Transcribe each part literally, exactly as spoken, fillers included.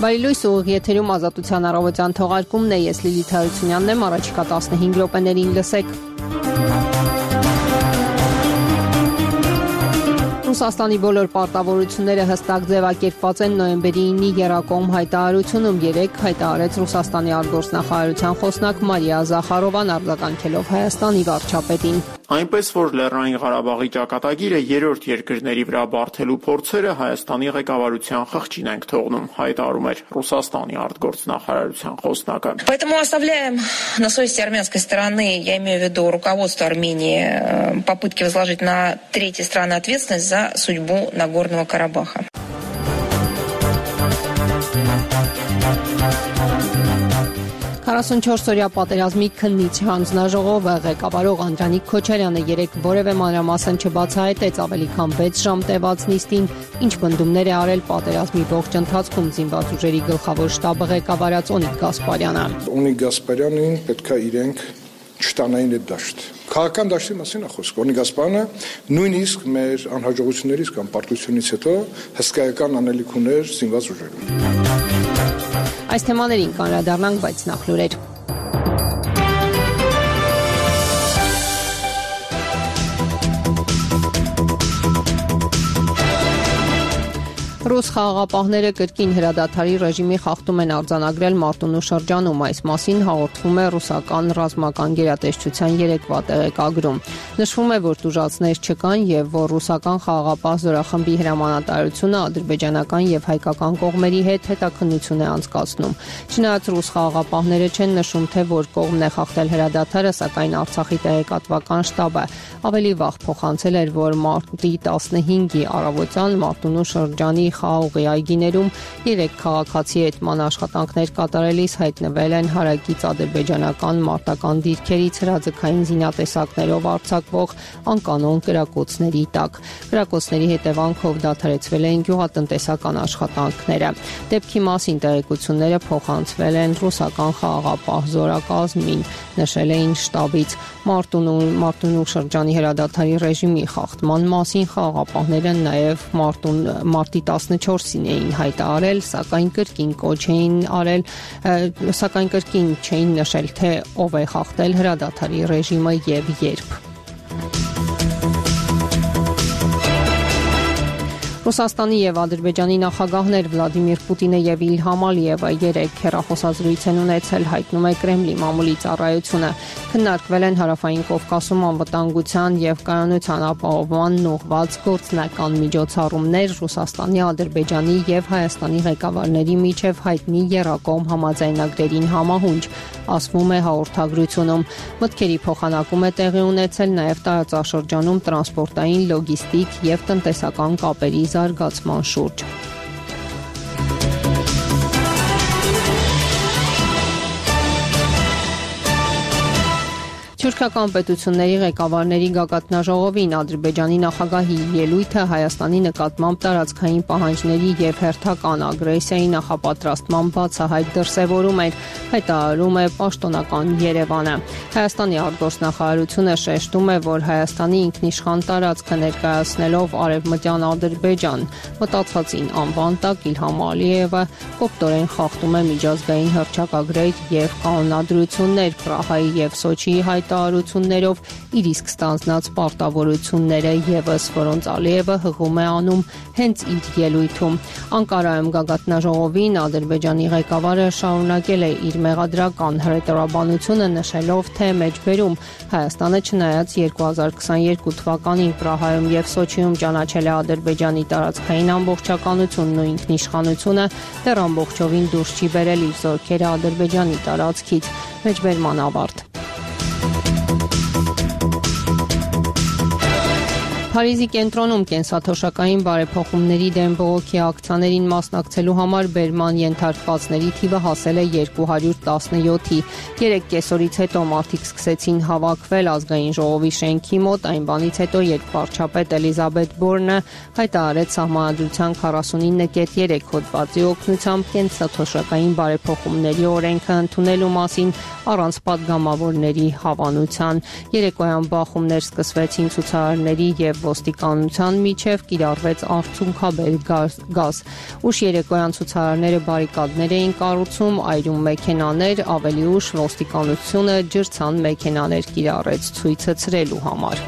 Բարի լույս ուղիղ եթերում ազատության առավոտյան թողարկումն է, ես Լիլիթ Հարությունյանն եմ, առաջիկա տասնհինգ րոպեներին լսեք։ Ռուսաստանի բոլոր պարտավորությունները հստակ ձևակերպված են նոյեմբերի ինի եռակողմ հայտարարությունում, երեկ հայտարարեց Ռուսաստանի արտգործնախարարության խոսնակ Մարիա Զախարովան, արձագանքելով Հայաստանի վարչապետին։ Այնպես որ Լեռնային Ղարաբաղի ճակատագիրը երրորդ երկրների վրա բարթելու փորձերը Հայաստանի ղեկավարության խղճին ենք թողնում, հայտարարում էր Ռուսաստանի արտգործնախարարության խոսնակը։ Поэтому оставляем на совести армянской стороны, я имею в виду руководство Армении, попытки возложить на третьи страны ответственность за судьбу Нагорного Карабаха. քառասունչորս-օրյա պատերազմի քննիչ հանձնաժողովը ղեկավարող Անդրանիկ Քոչարյանը երեկ որևէ մանրամասն չբացահայտեց ավելի քան վեց ժամ տևած նիստին, ինչ պնդումներ է արել պատերազմի ողջ ընթացքում զինված ուժերի գլխավոր շտաբը ղեկավարած Օնիկ Գասպարյանը։ Օնիկ Գասպարյանին պետք է իրենք չտանային այդ դաշտ։ Քաղաքական դաշտի մասին է խոսքը։ Օնիկ Գասպարյանը նույնիսկ մեր անհաջողություններից կամ պարտությունից հետո հսկայական անելիք ուներ զինված ուժերում։ Այս թեմաներին կանրադառնանք, բայց նախ լուրեր։ Ռուս խաղաղապահները կրկին հրադադարի ռեժիմի խախտում են արձանագրել Մարտունու շրջանում, այս մասին հաղորդվում է ռուսական ռազմական գերատեսչության երեկվա տեղեկագրում։ Նշվում է, որ տուժածներ չկան եւ որ ռուսական խաղաղապահ զորախմբի հրամանատարությունը ադրբեջանական եւ հայկական կողմերի հետ հետաքննություն է անցկացնում։ Չնայած ռուս խաղաղապահները չեն նշում, թե որ կողմն է խախտել հրադադարը, սակայն Արցախի տեղեկատվական շտաբը ավելի վաղ փոխանցել էր, որ մարտի տասնհինգի առավոտյան Մարտունու շրջանի Խաղողի այգիներում երեք քաղաքացի հետման աշխատանքներ կատարելիս հայտնվել են հարակից ադրբեջանական մարտական դիրքերից հրաձգային զինատեսակներով արձակվող անկանոն կրակոցների տակ։ Կրակոցների հետևանքով դադարեցվել են գյուղատնտեսական աշխատանքները։ Դեպքի մասին տեղեկությունները փոխանցվել են ռուսական խաղաղապահ զորակազմին, նշել էին շտաբից։ Մարտունու Մարտունու շրջանի հրադադարի ռեժիմի խախտման մասին խաղաղապահները նաև մարտուն մարտի տասնչորսին էին հայտարարել, սակայն կրկին կոչ էին արել, սակայն կրկին չէին նշել, թե ով է խախտել հրադադարի ռեժիմը եւ երբ։ Ռուսաստանի եւ Ադրբեջանի նախագահներ Վլադիմիր Պուտինը եւ Իլհամ Ալիևը երեկ հեռախոսազրույց են ունեցել, հայտնում է Կրեմլի մամուլի ծառայությունը։ Քննարկվել են Հարավային Կովկասում անվտանգության եւ կայունության ապահովմանն ուղղված գործնական միջոցառումներ Ռուսաստանի, Ադրբեջանի եւ Հայաստանի ղեկավարների միջև հայտնի եռակողմ համաձայնագրերին համահունչ, ասվում է հաղորդագրությունում։ Մտքերի փոխանակում է տեղի ունեցել նաեւ տարածաշրջանում տրանսպորտային, լոգիստիկ եւ տնտեսական կապերի զարգացման շուրջ։ Թուրքական պետությունների ղեկավարների գագաթնաժողովին Ադրբեջանի նախագահի ելույթը Հայաստանի նկատմամբ տարածքային պահանջների եւ հերթական ագրեսիայի նախապատրաստման բացահայտ դրսեւորում էր, հայտարարում է պաշտոնական Երևանը։ Հայաստանի արտգործնախարարությունը շեշտում է, որ Հայաստանի ինքնիշխան տարածքը ներկայացնելով արևմտյան Ադրբեջան մտածածին անվան տակ Իլհամ Ալիևը կոպտորեն խախտում է միջազգային հռչակագրեր եւ կանոնադրություններ Պրահայի եւ Սոչիի հայտ տարություններով իր իսկ ստանձնած պարտավորությունները եւս, որոնց Ալիևը հղում է անում հենց իր ելույթում։ Անկարայում գագաթնաժողովին Ադրբեջանի ղեկավարը շարունակել է իր մեղադրական հռետորաբանությունը, նշելով, թե մեջբերում Հայաստանը չնայած երկու հազար քսաներկու թվականին Պրահայում եւ Սոչիում ճանաչել է Ադրբեջանի տարածքային ամբողջականությունն ու ինքնիշխանությունը, դեռ ամբողջովին դուրս չի բերել իր զորքերը Ադրբեջանի տարածքից։ Մեջբերման ավարտ։ Փարիզի կենտրոնում կենսաթոշակային բարեփոխումների դեմ բողոքի ակցիաներին մասնակցելու համար բերման ենթարկվածների թիվը հասել է երկու հարյուր տասնյոթի։ Երեք կեսօրից հետո մարդիկ սկսեցին հավաքվել ազգային ժողովի շենքի մոտ, այն բանից հետո, երբ վարչապետ Էլիզաբեթ Բորնը հայտարարեց սահմանադրության քառասունինը կետ երեք հոդվածի օգնությամբ կենսաթոշակային բարեփոխումների օրենքը ընդունելու մասին առանց պատգամավորների հավանության։ Երեկոյան բախումներ սկսվեցին ցուցարարների եւ ոստիկանության միջև կիրառվեց արցունքաբեր գազ։ Ուշ երեկոյան ցուցարարները բարիկադներ էին կառուցում, այրում մեքենաներ, ավելի ուշ ոստիկանությունը ջրցան մեքենաներ կիրառեց ցույցը ցրելու համար։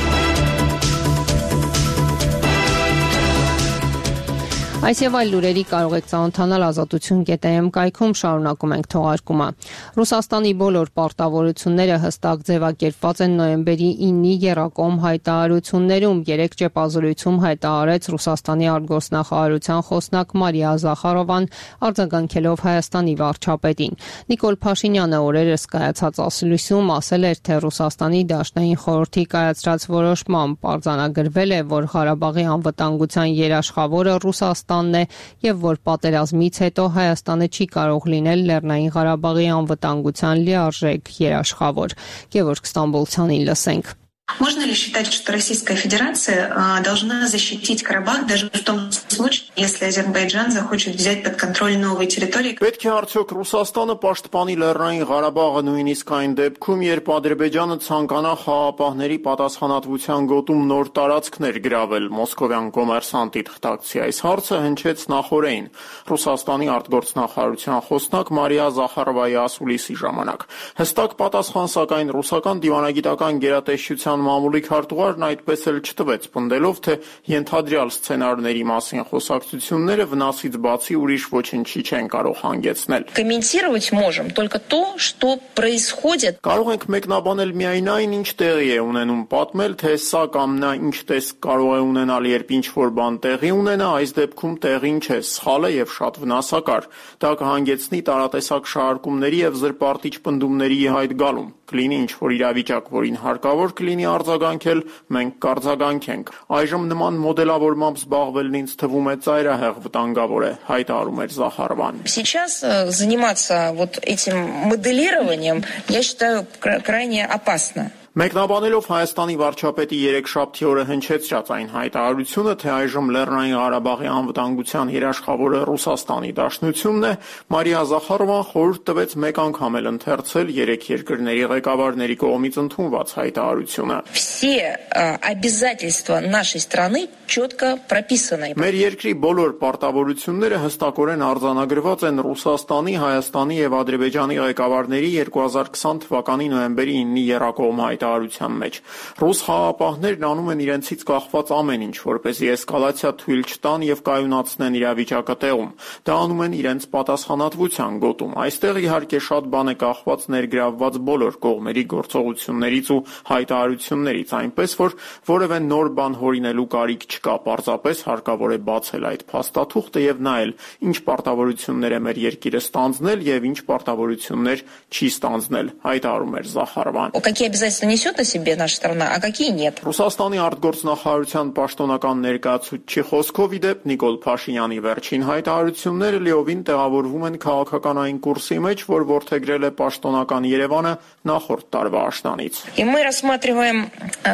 Այս եւ այլ լուրերի կարող եք ծանոթանալ ազատություն կետ է էմ կայքում, շարունակում ենք թողարկումը։ Ռուսաստանի բոլոր պարտավորությունները հստակ ձևակերպված են նոյեմբերի ինի եռակողմ հայտարարություններում։ Երեք ճեպազրույցում հայտարարեց Ռուսաստանի արտգործնախարարության խոսնակ Մարիա Զախարովան, արձագանքելով Հայաստանի վարչապետին։ Նիկոլ Փաշինյանը օրերս կայացած ասուլիսում ասել էր, թե Ռուսաստանի Դաշնային խորհրդի կայացրած որոշմամբ պարզանագրվել է, որ Ղարաբաղի անվտանգության երաշխավորը Ռուսաստանն է եւ որ պատերազմից հետո Հայաստանը չի կարող լինել Լեռնային Ղարաբաղի անվտանգության լիարժեք երաշխավոր։ Գևորգ Ստամբոլցյանին լսենք։ Можно ли считать, что Российская Федерация э, должна защитить Карабах даже в том случае, если Азербайджан захочет взять под контроль новые территории? Պետք է արդյոք Ռուսաստանը պաշտպանի Լեռնային Ղարաբաղը նույնիսկ այն դեպքում, երբ Ադրբեջանը ցանկանա խաղաղապահների պատասխանատվության գոտում նոր տարածքներ գրավել, Մոսկովյան կոմերսանտի թղթակցի այս հարցը հնչեց նախօրեին Ռուսաստանի արտգործնախարարության խոսնակ Մարիա Զախարովայի ասուլիսի ժամանակ։ Հստակ պատասխան սակայն ռուսական դիվանագիտական գերատեսչության մամուլի քարտուղարն այդպես էլ չտվեց, պնդելով, թե ենթադրյալ սցենարների մասին խոսակցությունները վնասից բացի ուրիշ ոչնչի չեն կարող հանգեցնել։ Комментировать можем только то, что происходит. Կարող ենք մեկնաբանել միայն այն, ինչ տեղի է ունենում, պատմել, թե սա կամ նա ինչ տեսք կարող է ունենալ, երբ ինչ-որ բան տեղի ունենա, այս դեպքում տեղին չէ, սխալ է եւ շատ վնասակար։ Դա կհանգեցնի տարատեսակ շահարկումների եւ զրպարտիչ պնդումների ի հայտ գալուն։ Կլինի ինչ-որ իրավիճակ, որին հարկավոր կլինի արձագանքել, մենք կարձագանքենք։ Այժմ նման մոդելավորմամբ զբաղվելն ինձ թվում է ծայրահեղ վտանգավոր է, հայտարարում էր Զախարովան։ Сейчас заниматься вот этим моделированием, я считаю, крайне опасно. Մեկնաբանելով Հայաստանի վարչապետի երեքշաբթի օրը հնչեցրած այն հայտարարությունը, թե այժմ Լեռնային Ղարաբաղի անվտանգության երաշխավորը Ռուսաստանի Դաշնությունն է, Մարիա Զախարովան խորհուրդ տվեց մեկ անգամ էլ ընթերցել երեք երկրների ղեկավարների կողմից ընդունված հայտարարությունը։ Все обязательства нашей страны четко прописаны. Մեր երկրի բոլոր պարտավորությունները հստակորեն արձանագրված են Ռուսաստանի, Հայաստանի եւ Ադրբեջանի ղեկավարների երկու հազար քսան թվականի նոյեմբերի ինի եռակողմ հայտարարության մեջ։ Ռուս խաղաղապահներն անում են իրենցից կախված ամեն ինչ, որպեսզի էսկալացիա թույլ չտան եւ կայունացնեն իրավիճակը տեղում։ Դա անում են իրենց պատասխանատվության գոտում։ Այստեղ իհարկե շատ բան է կախված ներգրավված բոլոր կողմերի գործողություններից ու հայտարարություններից, այնպես որ որևէ նոր բան հորինելու կարիք չկա, պարզապես հարկավոր է բացել այդ փաստաթուղթը եւ նայել, ինչ պարտավորություններ է մեր երկիրը ստանձնել եւ ինչ պարտավորություններ չի ստանձնել, հայտարարում էր Զախարովան։ Какие обязательства несет на себе наша страна, а какие нет? Ռուսաստանի արտգործնախարարության պաշտոնական ներկայացուցիչի խոսքով ի դեպ Նիկոլ Փաշինյանի վերջին հայտարարությունները լիովին տեղավորվում են քաղաքականային կուրսի մեջ, որ որդեգրել է պաշտոնական Երևանը նախորդ տարվա աշնանից։ И мы рассматриваем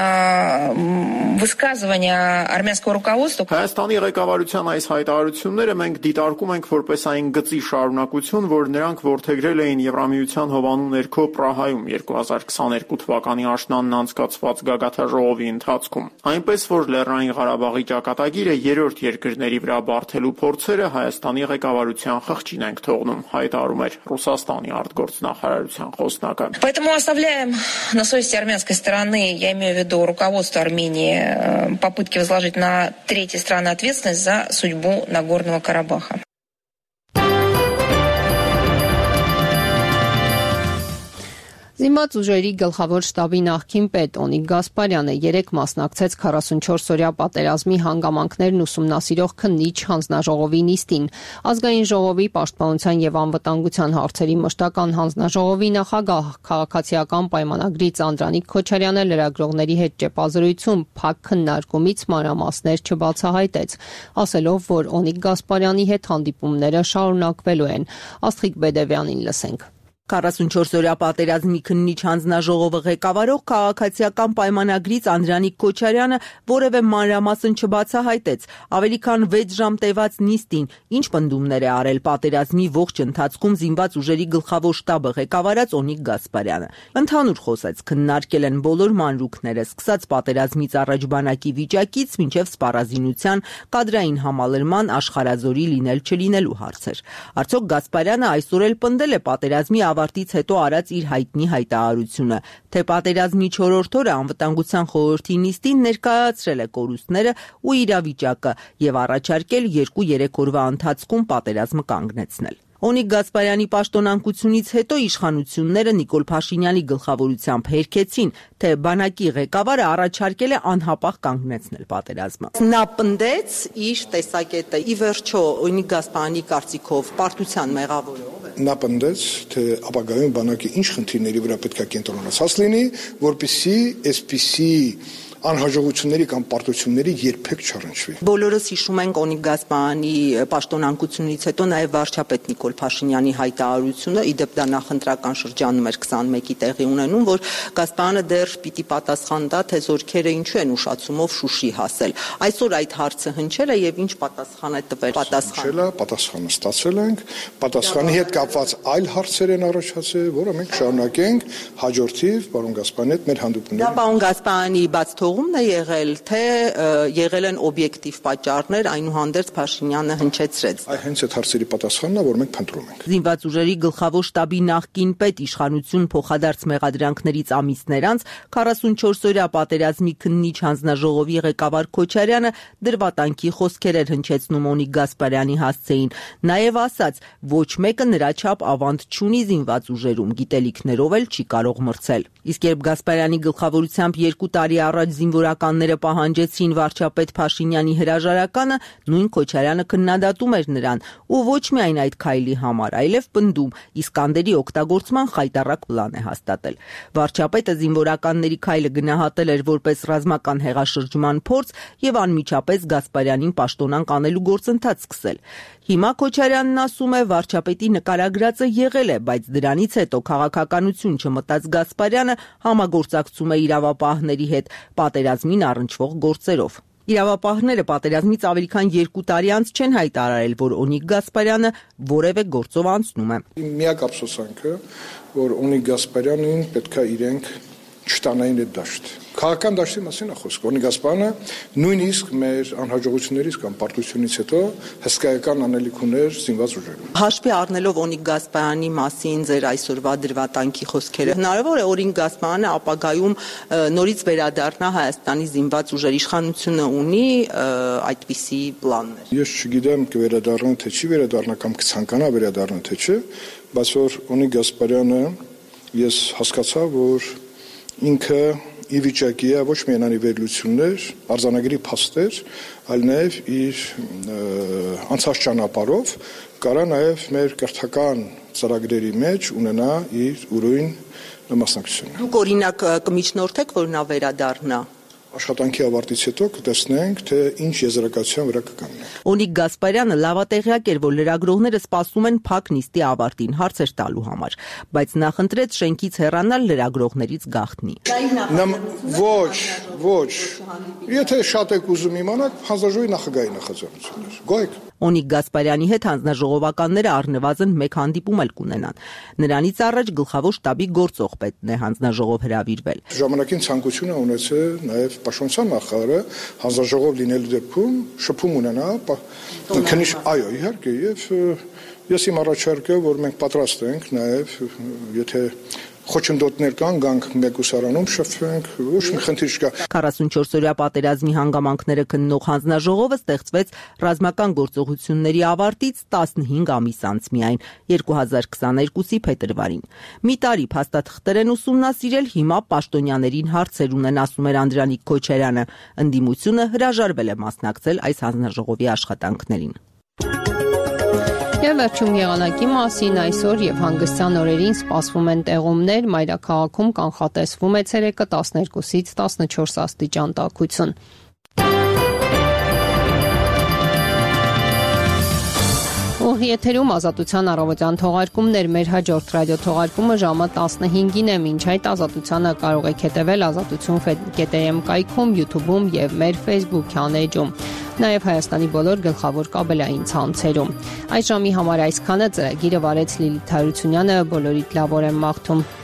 высказывания армянского руководства. Հայաստանի ղեկավարության այս հայտարարությունները մենք դիտարկում ենք որպես այն գծի շարունակություն, որ նրանք որդեգրել էին Եվրամիության հովանու ներքո Պրահայում երկու հազար քսաներկու թվականի աշնանն անցկացված գագաթաժողովի ընթացքում։ Այնպես որ Լեռնային Ղարաբաղի ճակատագիրը երրորդ երկրների վրա բարթելու փորձերը Հայաստանի ղեկավարության խղճին ենք թողնում, հայտարարում էր Ռուսաստանի արտգործնախարարության խոսնակը։ Поэтому оставляем на совести армянской стороны, я имею в виду руководство Армении, попытки возложить на третьи страны ответственность за судьбу Нагорного Карабаха. Զինված ուժերի գլխավոր շտաբի նախկին պետ Օնիկ Գասպարյանը երեկ մասնակցեց քառասունչորս-օրյա պատերազմի հանգամանքներն ուսումնասիրող քննիչ հանձնաժողովի նիստին։ Ազգային ժողովի պաշտպանության եւ անվտանգության հարցերի մշտական հանձնաժողովի նախագահ քաղաքացիական պայմանագրից Անդրանիկ Քոչարյանը լրագրողների հետ ճեպազրույցում փակ քննարկումից մանրամասներ չբացահայտեց, ասելով, որ Օնիկ Գասպարյանի հետ հանդիպումները շարունակվելու են։ Աստղիկ Բեդևյանին լսենք։ քառասունչորս-օրյա պատերազմի քննիչ հանձնաժողովը ղեկավարող քաղաքացիական պայմանագրից Անդրանիկ Քոչարյանը որևէ մանրամասն չբացահայտեց, ավելի քան վեց ժամ տևած նիստին ինչ պնդումներ է արել պատերազմի ողջ ընթացքում զինված ուժերի գլխավոր շտաբը ղեկավարած Օնիկ Գասպարյանը։ Ընդհանուր խոսեց, քննարկել են բոլոր մանրուքները, սկսած պատերազմից առաջ բանակի վիճակից մինչև սպառազինության, կադրային համալրման, աշխարհազորի լինել-չլինելու հարցեր։ Արդյոք Գասպարյանը այսօր էլ պնդել է պատերազմի ավարտից հետո արած իր հայտնի հայտարարությունը, թե պատերազմի չորրորդ օրը անվտանգության խորհրդի նիստին ներկայացրել է կորուստները ու իրավիճակը եւ առաջարկել երկու-երեք օրվա ընթացքում պատերազմը կանգնեցնել։ Օնիկ Գասպարյանի պաշտոնանկությունից հետո իշխանությունները Նիկոլ Փաշինյանի գլխավորությամբ հերքեցին, թե բանակի ղեկավարը առաջարկել է անհապաղ կանգնեցնել պատերազմը։ Նա պնդեց իր տեսակետը։ Ի վերջո Օնիկ Գասպարյանի կարծիքով պարտության մեղավորը ով է։ Նա պնդեց, թե ապագայում բանակի ինչ խնդիրների վրա պետք է կենտրոնացած լինի, որպեսզի այսպիսի անհաջողությունների կամ պարտությունների երբեք չառնչվի։ Բոլորս հիշում ենք Օնիկ Գասպարյանի պաշտոնանկությունից հետո նաև վարչապետ Նիկոլ Փաշինյանի հայտարարությունը, իդեպ դա նախընտրական շրջանում էր քսանմեկի տեղի ունենում, որ Գասպարյանը դեռ պիտի պատասխան տա, թե զորքերը ինչու են ուշացումով Շուշի հասել։ Այսօր այդ հարցը հնչել է եւ ինչ պատասխան է տվել։ Պատասխանը պատասխանը ստացել ենք, պատասխանի հետ կապված այլ հարցեր են առաջացել, որը մենք շարունակենք հաջորդիվ պարոն Գասպարյանի հետ մեր հանդիպումները։ Դա պարոն Գասպարյանի բաց թողումն է եղել, թե եղել են օբյեկտիվ պատճառներ, այնուհանդերձ Փաշինյանը հնչեցրեց։ Այ հենց այդ հարցերի պատասխանն է, որ մենք փնտրում ենք։ Զինված ուժերի գլխավոր շտաբի նախկին պետ իշխանություն փոխադարձ մեղադրանքներից ամիսներ անց քառասունչորս-օրյա պատերազմի քննիչ հանձնաժողովի ղեկավար Քոչարյանը դրվատանքի խոսքեր էր հնչեցնում Օնիկ Գասպարյանի հասցեին, նաև ասաց, ոչ մեկը նրա չափ ավանդ չունի զինված ուժերում, գիտելիքներով էլ չի կարող մրցել։ Իսկ երբ Գասպարյանի գլխավորությամբ երկու տարի առաջ զինվորականները պահանջեցին վարչապետ Փաշինյանի հրաժարականը, նույն Քոչարյանը քննադատում էր նրան ու ոչ միայն այդ քայլի համար, այլև պնդում Իսկանդերի օգտագործման խայտառակ պլան է հաստատել։ Վարչապետը զինվորականների քայլը գնահատել էր որպես ռազմական հեղաշրջման փորձ եւ անմիջապես Գասպարյանին պաշտոնանկ անելու գործընթաց սկսել։ Հիմա Քոչարյանն ասում է, վարչապետի նկարագրածը եղել է, բայց դրանից հետո քաղաքականություն չմտած Գասպարյանը համագործակցում է իրավապահների հետ պատերազմին առնչվող գործերով։ Իրավապահները պատերազմից ավելի քան երկու տարի անց չեն հայտարարել, որ Օնիկ Գասպարյանը որևէ գործով անցնում է։ Միակ ափսոսանքը, որ Օնիկ Գասպարյանին պետք է իրենք չտանային այդ դաշտ։ Քաղաքական դաշտի մասին է խոսքը։ Օնիկ Գասպարյանը նույնիսկ մեր անհաջողություններից կամ պարտությունից հետո հսկայական անելիք ուներ զինված ուժերում։ Հաշվի առնելով Օնիկ Գասպարյանի մասին ձեր այսօրվա դրվատանքի խոսքերը, հնարավոր է Օնիկ Գասպարյանը ապագայում նորից վերադառնա Հայաստանի զինված ուժեր, իշխանությունը ունի այդպիսի պլաններ։ Ես չգիտեմ կվերադառնա թե չի վերադառնա կամ կցանկանա վերադառնա թե չէ, բայց որ Օնիկ Գասպարյանը ես հասկացա, որ ինքը ի վիճակի է ոչ միայն անի վերլություններ, արձանագրի փաստեր, այլ նաև իր անցած ճանապարհով կարա նաև մեր կրթական ծրագրերի մեջ ունենա իր ուրույն մասնակցությունը։ Դուք օրինակ կմիջնորդեք, որ նա վերադառնա։ Աշխատանքի ավարտից հետո կտեսնենք, թե ինչ եզրակացության վրա կկանգնենք։ Օնիկ Գասպարյանը լավատեղյակ էր, որ լրագրողները սպասում են փակ նիստի ավարտին հարցեր տալու համար, բայց նախընտրեց շենքից հեռանալ լրագրողներից գաղտնի։ Ոչ, ոչ։ Եթե շատ եք ուզում իմանալ, հանձնաժողովի նախագահի նախաձեռնությունն էր։ Գոհ եք։ Օնիկ Գասպարյանի հետ հանձնաժողովականները առնվազն մեկ հանդիպում էլ կունենան։ Նրանից առաջ գլխավոր շտաբի գործող պետն է հանձնաժողով հրավիրվել։ Ժամանակին ցանկություն է ունեցել նաև Պաշտպանության նախարարը հանձնաժողով լինելու դեպքում շփում ունենա, քննիչ, այո, իհարկե, եւ ես իմ առաջարկը, որ մենք պատրաստ ենք նաև, եթե խոչընդոտներ կան, գանք մեկուսարանում շփվենք, ոչ մի խնդիր չկա։ քառասունչորս-օրյա պատերազմի հանգամանքները քննող հանձնաժողովը ստեղծվեց ռազմական գործողությունների ավարտից տասնհինգ ամիս անց միայն, երկու հազար քսաներկուսի փետրվարին։ Մի տարի փաստաթղթեր են ուսումնասիրել, հիմա պաշտոնյաներին հարցեր ունեն, ասում էր Անդրանիկ Քոչարյանը։ Ընդդիմությունը հրաժարվել է մասնակցել այս հանձնաժողովի աշխատանքներին։ Եվ վերջում եղանակի մասին այսօր եւ հանգստյան օրերին սպասվում են տեղումներ, մայրաքաղաքում կանխատեսվում է ցերեկը տասներկուսից տասնչորս աստիճան տաքություն։ Ուղի եթերում Ազատության առավոտյան թողարկումներ, մեր հաջորդ ռադիո թողարկումը ժամը տասնհինգին է, մինչ այդ Ազատությանը կարող եք հետևել ազատություն կետ էմ կայքում, YouTube-ում եւ մեր Facebook-յան էջում, նաեւ Հայաստանի բոլոր գլխավոր կաբելային ցանցերում։ Այս ժամի համար այսքանը, ծրագիրը վարեց Լիլիթ Հարությունյանը, բոլորիդ լավ օր եմ մաղթում։